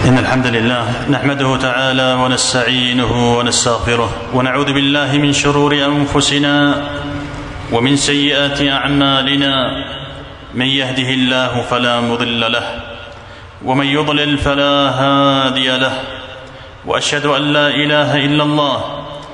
إن الحمد لله نحمده تعالى ونستعينه ونستغفره ونعوذ بالله من شرور أنفسنا ومن سيئات أعمالنا. من يهده الله فلا مضل له ومن يضلل فلا هادي له، وأشهد أن لا إله إلا الله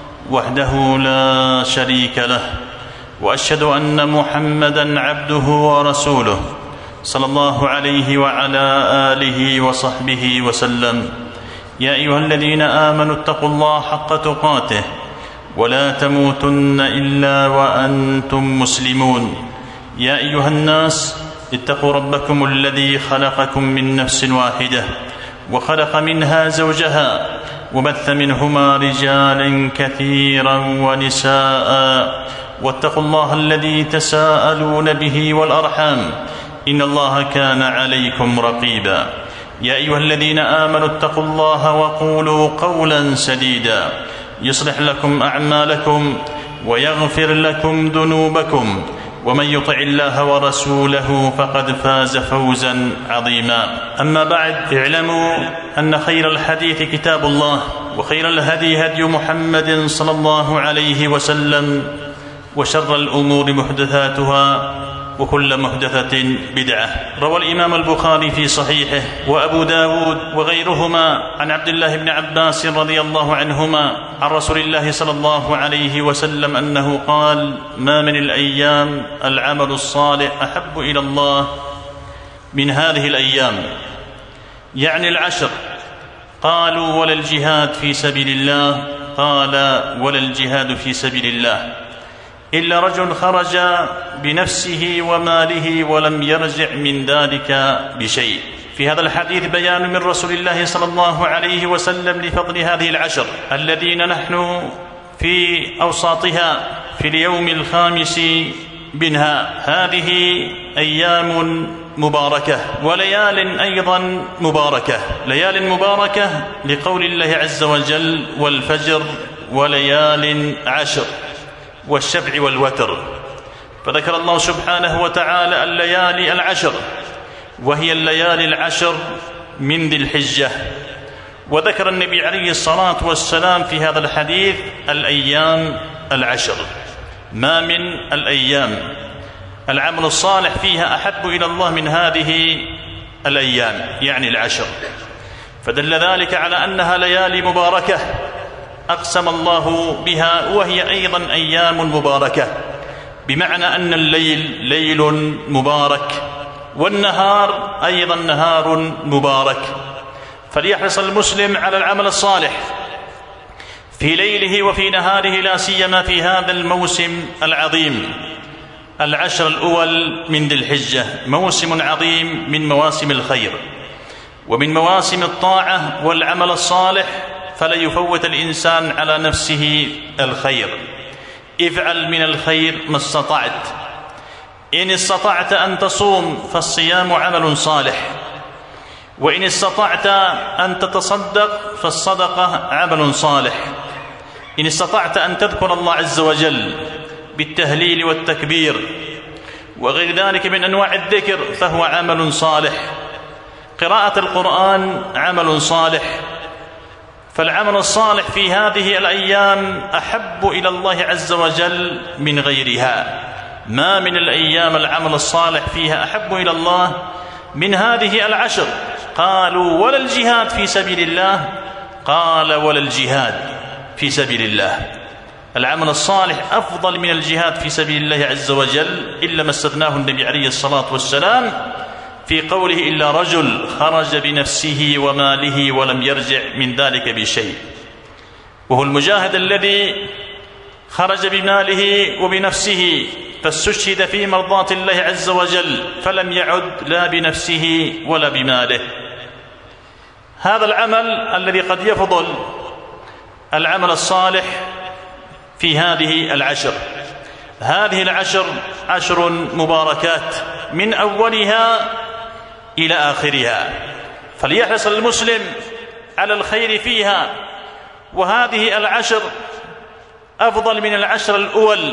وحده لا شريك له، وأشهد أن محمدًا عبده ورسوله صلى الله عليه وعلى آله وصحبه وسلم. يا أيها الذين آمنوا اتقوا الله حق تقاته ولا تموتن إلا وأنتم مسلمون. يا أيها الناس اتقوا ربكم الذي خلقكم من نفس واحدة وخلق منها زوجها وبث منهما رجالا كثيرا ونساء، واتقوا الله الذي تساءلون به والأرحام إن الله كان عليكم رقيبا. يا أيها الذين آمنوا اتقوا الله وقولوا قولا سديدا يصلح لكم أعمالكم ويغفر لكم ذنوبكم، ومن يطع الله ورسوله فقد فاز فوزا عظيما. أما بعد، اعلموا أن خير الحديث كتاب الله، وخير الهدي هدي محمد صلى الله عليه وسلم، وشر الأمور محدثاتها وكل محدثة بدعة. روى الإمام البخاري في صحيحه وأبو داود وغيرهما عن عبد الله بن عباس رضي الله عنهما عن رسول الله صلى الله عليه وسلم أنه قال: ما من الأيام العمل الصالح أحب إلى الله من هذه الأيام، يعني العشر. قالوا: ولا الجهاد في سبيل الله؟ قال: ولا الجهاد في سبيل الله إلا رجل خرج بنفسه وماله ولم يرجع من ذلك بشيء. في هذا الحديث بيان من رسول الله صلى الله عليه وسلم لفضل هذه العشر الذين نحن في أوساطها في اليوم الخامس منها. هذه أيام مباركة وليال أيضا مباركة، ليال مباركة لقول الله عز وجل: والفجر وليال عشر والشفع والوتر. فذكر الله سبحانه وتعالى الليالي العشر، وهي الليالي العشر من ذي الحجة. وذكر النبي عليه الصلاة والسلام في هذا الحديث الأيام العشر. ما من الأيام العمل الصالح فيها أحب إلى الله من هذه الأيام، يعني العشر. فدل ذلك على أنها ليالي مباركة أقسم الله بها، وهي أيضا أيام مباركة، بمعنى أن الليل ليل مبارك والنهار أيضا نهار مبارك. فليحرص المسلم على العمل الصالح في ليله وفي نهاره، لا سيما في هذا الموسم العظيم، العشر الأول من ذي الحجة. موسم عظيم من مواسم الخير ومن مواسم الطاعة والعمل الصالح، فلا يفوت الإنسان على نفسه الخير. افعل من الخير ما استطعت. إن استطعت أن تصوم فالصيام عمل صالح، وإن استطعت أن تتصدق فالصدقة عمل صالح، إن استطعت أن تذكر الله عز وجل بالتهليل والتكبير وغير ذلك من أنواع الذكر فهو عمل صالح. قراءة القرآن عمل صالح. فالعمل الصالح في هذه الأيام أحب إلى الله عز وجل من غيرها. ما من الأيام العمل الصالح فيها أحب إلى الله من هذه العشر. قالوا: ولا الجهاد في سبيل الله؟ قال: ولا الجهاد في سبيل الله. العمل الصالح أفضل من الجهاد في سبيل الله عز وجل، إلا ما استثناه النبي عليه الصلاة والسلام في قوله: إلا رجل خرج بنفسه وماله ولم يرجع من ذلك بشيء. وهو المجاهد الذي خرج بماله وبنفسه فاستشهد في مرضاة الله عز وجل فلم يعد لا بنفسه ولا بماله. هذا العمل الذي قد يفضل العمل الصالح في هذه العشر. هذه العشر عشر مباركات من أولها إلى آخرها، فليحرص المسلم على الخير فيها. وهذه العشر أفضل من العشر الأول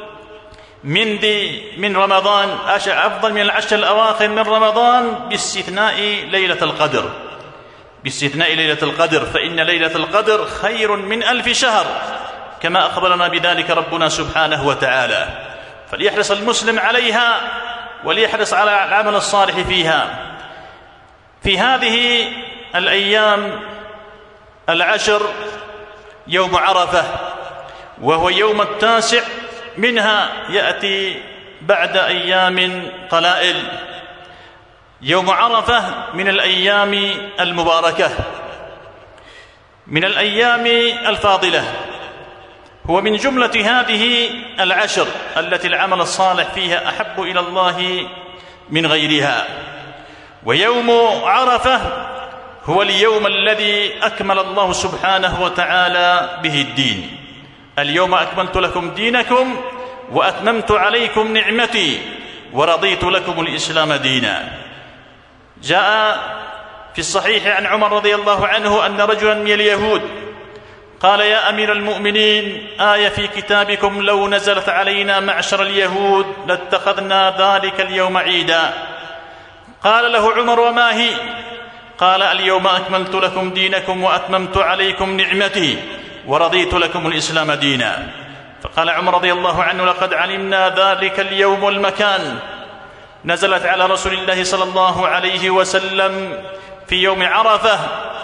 من رمضان، أفضل من العشر الأواخر من رمضان باستثناء ليلة القدر. باستثناء ليلة القدر، فإن ليلة القدر خير من 1000 شهر كما أخبرنا بذلك ربنا سبحانه وتعالى. فليحرص المسلم عليها وليحرص على العمل الصالح فيها. في هذه الأيام 10 يوم عرفة، وهو يوم 9 منها، يأتي بعد أيام قلائل. يوم عرفة من الأيام المباركة، من الأيام الفاضلة، هو من جملة هذه 10 التي العمل الصالح فيها أحب إلى الله من غيرها. ويوم عرفة هو اليوم الذي أكمل الله سبحانه وتعالى به الدين. اليوم أكملت لكم دينكم وأتممت عليكم نعمتي ورضيت لكم الإسلام دينا. جاء في الصحيح عن عمر رضي الله عنه أن رجلا من اليهود قال: يا أمير المؤمنين، آية في كتابكم لو نزلت علينا معشر اليهود لاتخذنا ذلك اليوم عيدا. قال له عمر: وما هي؟ قال: اليوم أكملت لكم دينكم وأتممت عليكم نعمتي ورضيت لكم الإسلام دينا. فقال عمر رضي الله عنه: لقد علمنا ذلك اليوم والمكان. نزلت على رسول الله صلى الله عليه وسلم في يوم عرفة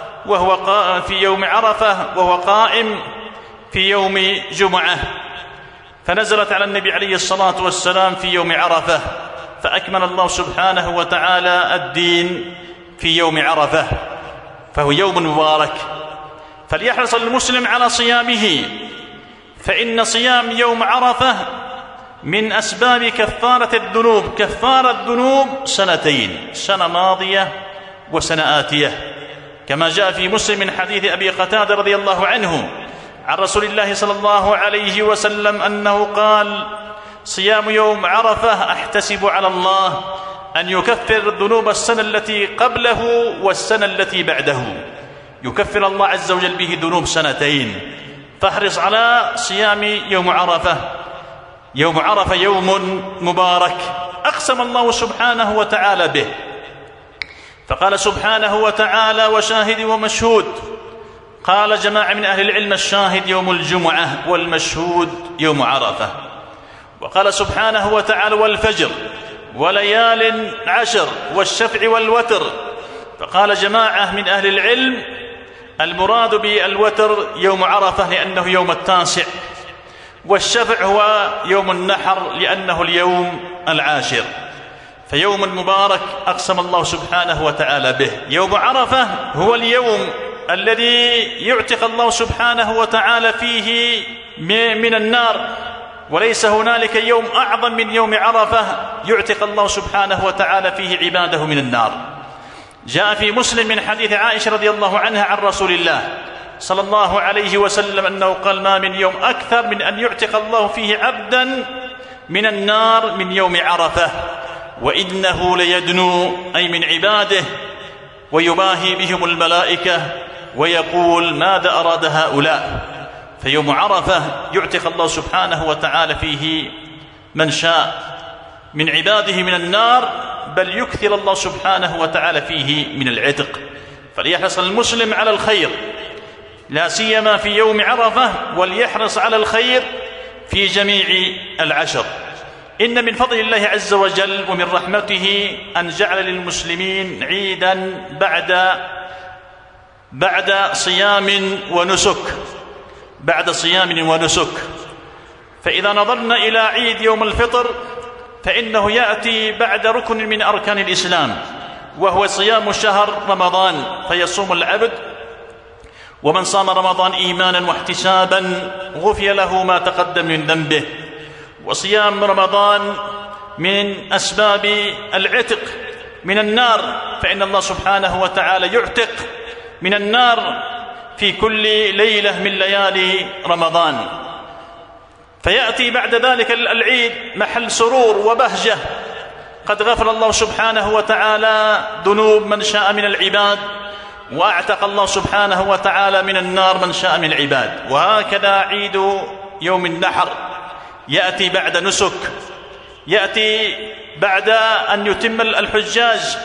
وهو قائم في يوم جمعة، فنزلت على النبي عليه الصلاة والسلام في يوم عرفة، فأكمل الله سبحانه وتعالى الدين في يوم عرفة، فهو يوم مبارك. فليحرص المسلم على صيامه، فإن صيام يوم عرفة من أسباب كفارة الذنوب. كفارة الذنوب 2 سنة ماضية وسنة آتية، كما جاء في مسلم من حديث أبي قتادة رضي الله عنه عن رسول الله صلى الله عليه وسلم أنه قال: صيام يوم عرفة أحتسب على الله أن يكفر ذنوب السنة التي قبله والسنة التي بعده. يكفر الله عز وجل به ذنوب 2. فاحرص على صيام يوم عرفة. يوم عرفة يوم مبارك أقسم الله سبحانه وتعالى به، فقال سبحانه وتعالى: وشاهد ومشهود. قال جماعة من أهل العلم: الشاهد يوم الجمعة والمشهود يوم عرفة. وقال سبحانه وتعالى: والفجر وليال 10 والشفع والوتر. فقال جماعة من أهل العلم: المراد بالوتر يوم عرفة لأنه يوم 9، والشفع هو يوم النحر لأنه اليوم 10. فيوم مبارك أقسم الله سبحانه وتعالى به. يوم عرفة هو اليوم الذي يعتق الله سبحانه وتعالى فيه من النار، وليس هنالك يوم أعظم من يوم عرفة يعتق الله سبحانه وتعالى فيه عباده من النار. جاء في مسلم من حديث عائشة رضي الله عنها عن رسول الله صلى الله عليه وسلم أنه قال: ما من يوم أكثر من أن يعتق الله فيه عبدا من النار من يوم عرفة، وإنه ليدنو أي من عباده ويباهي بهم الملائكة ويقول: ماذا أراد هؤلاء؟ فيوم عرفة يعتق الله سبحانه وتعالى فيه من شاء من عباده من النار، بل يكثر الله سبحانه وتعالى فيه من العتق. فليحرص المسلم على الخير لا سيما في يوم عرفة، وليحرص على الخير في جميع 10. إن من فضل الله عز وجل ومن رحمته أن جعل للمسلمين عيدا بعد صيام ونسك. فإذا نظرنا إلى عيد يوم الفطر فإنه يأتي بعد ركن من أركان الإسلام، وهو صيام شهر رمضان، فيصوم العبد، ومن صام رمضان إيمانا واحتسابا غفر له ما تقدم من ذنبه. وصيام رمضان من أسباب العتق من النار، فإن الله سبحانه وتعالى يعتق من النار في كل ليلة من ليالي رمضان. فيأتي بعد ذلك العيد محل سرور وبهجة، قد غفر الله سبحانه وتعالى ذنوب من شاء من العباد، وأعتق الله سبحانه وتعالى من النار من شاء من العباد. وهكذا عيد يوم النحر يأتي بعد نسك، يأتي بعد أن يتم الحجاج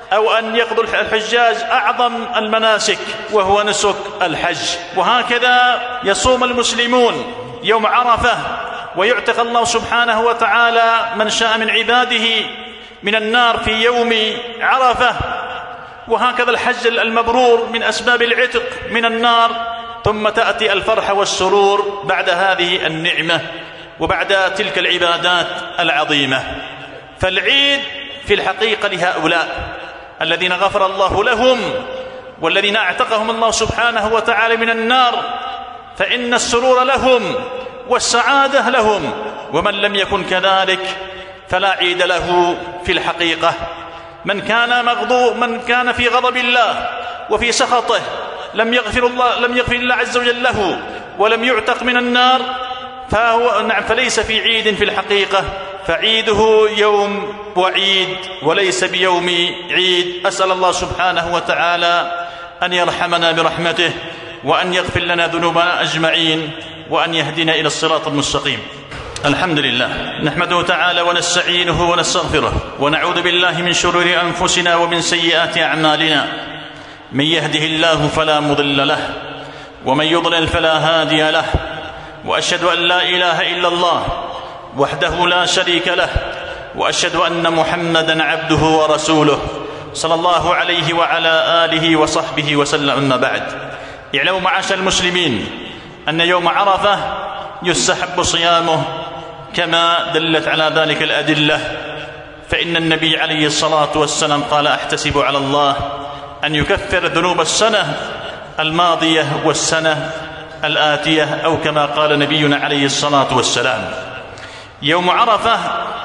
أو أن يقضوا الحجاج أعظم المناسك وهو نسك الحج. وهكذا يصوم المسلمون يوم عرفة، ويعتق الله سبحانه وتعالى من شاء من عباده من النار في يوم عرفة. وهكذا الحج المبرور من أسباب العتق من النار. ثم تأتي الفرح والسرور بعد هذه النعمة وبعد تلك العبادات العظيمة. فالعيد في الحقيقة لهؤلاء الذين غفر الله لهم والذين اعتقهم الله سبحانه وتعالى من النار، فإن السرور لهم والسعادة لهم. ومن لم يكن كذلك فلا عيد له في الحقيقة. من كان في غضب الله وفي سخطه لم يغفر الله عز وجل له ولم يعتق من النار، فليس في عيد في الحقيقة، فعيده يوم وعيد وليس بيوم عيد. أسأل الله سبحانه وتعالى أن يرحمنا برحمته، وأن يغفر لنا ذنوبنا أجمعين، وأن يهدنا إلى الصراط المستقيم. الحمد لله، نحمده تعالى ونستعينه ونستغفره، ونعوذ بالله من شرور أنفسنا ومن سيئات أعمالنا. من يهده الله فلا مضل له، ومن يضلل فلا هادي له. وأشهد أن لا إله إلا الله وحده لا شريك له، وأشهد أن محمدا عبده ورسوله صلى الله عليه وعلى آله وصحبه وسلم. أما بعد، اعلموا معاشر المسلمين أن يوم عرفة يستحب صيامه كما دلت على ذلك الأدلة. فإن النبي عليه الصلاة والسلام قال: أحتسب على الله أن يكفر ذنوب السنة الماضية والسنة الآتية، أو كما قال نبينا عليه الصلاة والسلام. يوم عرفة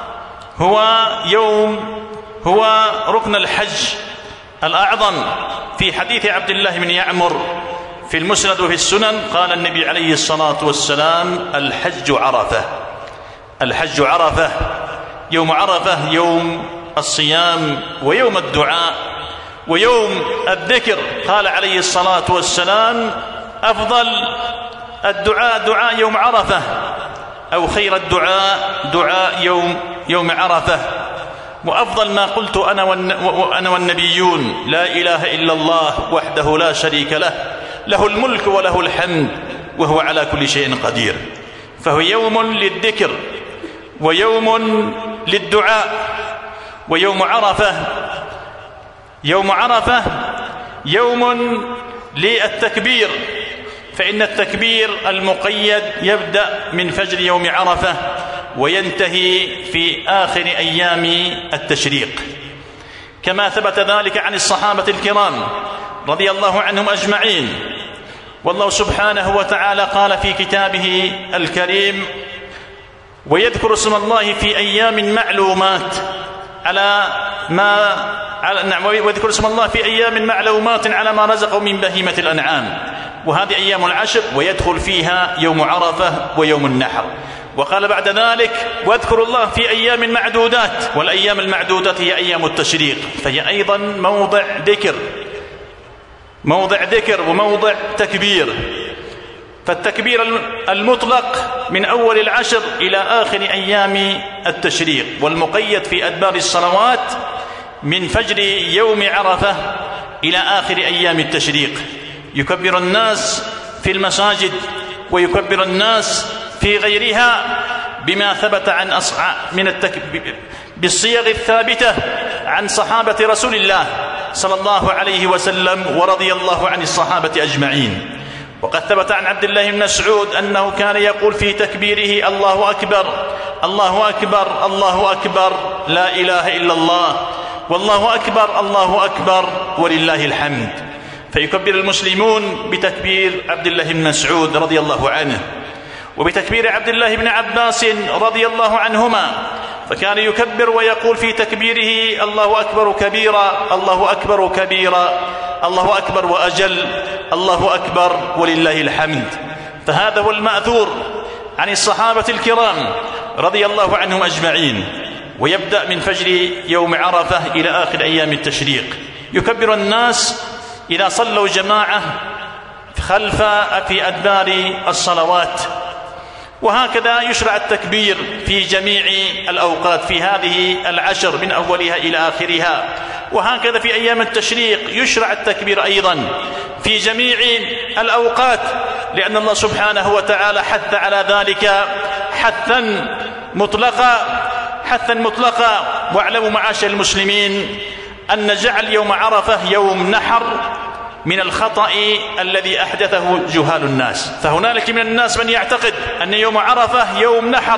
هو ركن الحج الأعظم. في حديث عبد الله بن يعمر في المسند وفي السنن قال النبي عليه الصلاة والسلام: الحج عرفة. الحج عرفة. يوم عرفة يوم الصيام ويوم الدعاء ويوم الذكر. قال عليه الصلاة والسلام: أفضل الدعاء دعاء يوم عرفة، أو خير الدعاء دعاء يوم عرفة. وأفضل ما قلت أنا والنبيون: لا إله إلا الله وحده لا شريك له، له الملك وله الحمد وهو على كل شيء قدير. فهو يوم للذكر ويوم للدعاء. ويوم عرفة يوم للتكبير، فإن التكبير المقيد يبدأ من فجر يوم عرفة وينتهي في آخر أيام التشريق، كما ثبت ذلك عن الصحابة الكرام رضي الله عنهم أجمعين. والله سبحانه وتعالى قال في كتابه الكريم: ويذكر اسم الله في أيام معلومات ويذكر اسم الله في أيام معلومات على ما رزقه من بهيمة الأنعام. وهذه أيام العشر، ويدخل فيها يوم عرفة ويوم النحر. وقال بعد ذلك: واذكروا الله في أيام معدودات، والأيام المعدودات هي أيام التشريق، فهي أيضا موضع ذكر وموضع تكبير. فالتكبير المطلق من أول العشر إلى آخر أيام التشريق، والمقيد في أدبار الصلوات من فجر يوم عرفة إلى آخر أيام التشريق. يكبر الناس في المساجد ويكبر الناس في غيرها بما ثبت بالصيغ الثابتة عن صحابة رسول الله صلى الله عليه وسلم، ورضي الله عن الصحابة أجمعين. وقد ثبت عن عبد الله بن مسعود أنه كان يقول في تكبيره: الله أكبر الله أكبر الله أكبر، لا إله إلا الله، والله أكبر الله أكبر ولله الحمد. فيكبر المسلمون بتكبير عبد الله بن مسعود رضي الله عنه، وبتكبير عبد الله بن عباس رضي الله عنهما، فكان يكبر ويقول في تكبيره: الله أكبر كبيرا الله أكبر كبيرا الله أكبر وأجل الله أكبر ولله الحمد. فهذا هو المأثور عن الصحابة الكرام رضي الله عنهم أجمعين. ويبدأ من فجر يوم عرفة إلى آخر أيام التشريق. يكبر الناس إذا صلوا جماعة في أدبار الصلوات. وهكذا يشرع التكبير في جميع الأوقات في هذه العشر من أولها إلى آخرها. وهكذا في أيام التشريق يشرع التكبير أيضا في جميع الأوقات، لأن الله سبحانه وتعالى حث على ذلك حثا مطلقا. واعلموا معاشر المسلمين أن جعل يوم عرفة يوم نحر من الخطأ الذي أحدثه جهال الناس. فهنالك من الناس من يعتقد أن يوم عرفة يوم نحر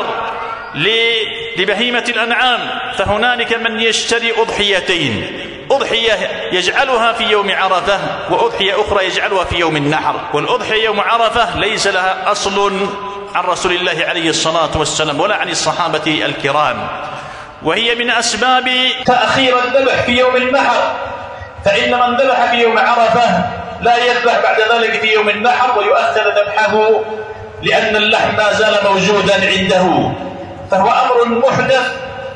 لبهيمة الأنعام، فهنالك من يشتري أضحيتين، أضحية يجعلها في يوم عرفة وأضحية أخرى يجعلها في يوم النحر. والأضحية يوم عرفة ليس لها أصل عن رسول الله عليه الصلاة والسلام ولا عن الصحابة الكرام، وهي من أسباب تأخير الذبح في يوم النحر، فإن من ذبح في يوم عرفة لا يذبح بعد ذلك في يوم النحر ويؤخر ذبحه لأن اللحم ما زال موجودا عنده، فهو أمر محدث،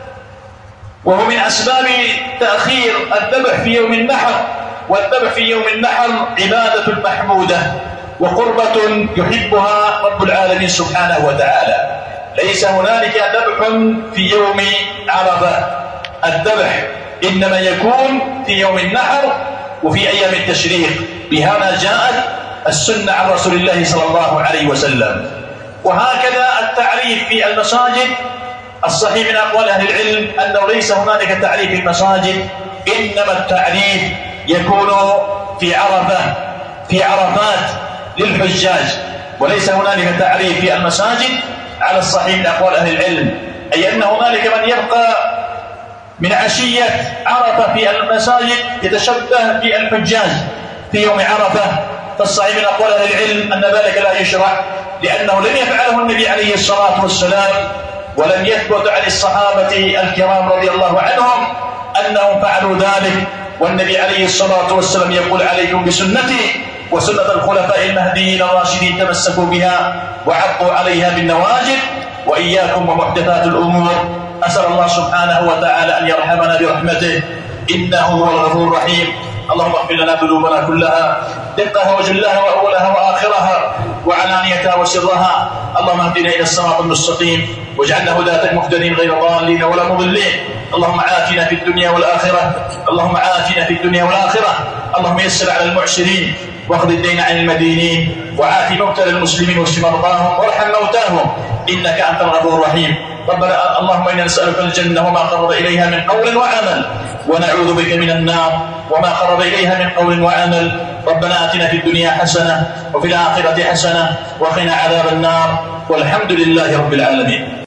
وهو من أسباب تأخير الذبح في يوم النحر. والذبح في يوم النحر عبادة محمودة وقربة يحبها رب العالمين سبحانه وتعالى. ليس هنالك ذبح في يوم عرفة، الذبح إنما يكون في يوم النحر وفي أيام التشريق. بهذا جاءت السنة عن رسول الله صلى الله عليه وسلم. وهكذا التعريف في المساجد، الصحيح من أقوال أهل العلم أنه ليس هنالك تعريف في المساجد، إنما التعريف يكون في عرفة، في عرفات للحجاج، وليس هنالك تعريف في المساجد على الصحيح من أقوال أهل العلم، أي أن هنالك من يبقى من عشية عرفة في المساجد يتشبه بالحجاج في يوم عرفة. فالصحيح من أقوال أهل العلم أن ذلك لا يشرع، لأنه لم يفعله النبي عليه الصلاة والسلام، ولم يثبت عن الصحابة الكرام رضي الله عنهم أنهم فعلوا ذلك. والنبي عليه الصلاة والسلام يقول: عليكم بسنتي وسنة الخلفاء المهديين الراشدين، تمسكوا بها وعضوا عليها بالنواجذ، وإياكم ومحدثات الأمور. أسأل الله سبحانه وتعالى أن يرحمنا برحمته، إنه هو الغفور الرحيم. اللهم اغفر لنا ذنوبنا كلها، دقها وجلها وأولها وآخرها وعلانيتها وسرها. اللهم اهدنا إلى الصراط المستقيم واجعلنا هداة مهتدين غير ضالين ولا مضلين. اللهم عافنا في الدنيا والآخرة، اللهم عافنا في الدنيا والآخرة. اللهم يسر على المعسرين واقض الدين عن المدينين، وعاف مبتلى المسلمين واشف مرضاهم وارحم موتاهم، إنك أنت الغفور الرحيم. ربنا اللهم إنا نسألك الجنة وما قرب إليها من قول وعمل، ونعوذ بك من النار وما قرب إليها من قول وعمل. ربنا آتنا في الدنيا حسنة وفي الآخرة حسنة وقنا عذاب النار، والحمد لله رب العالمين.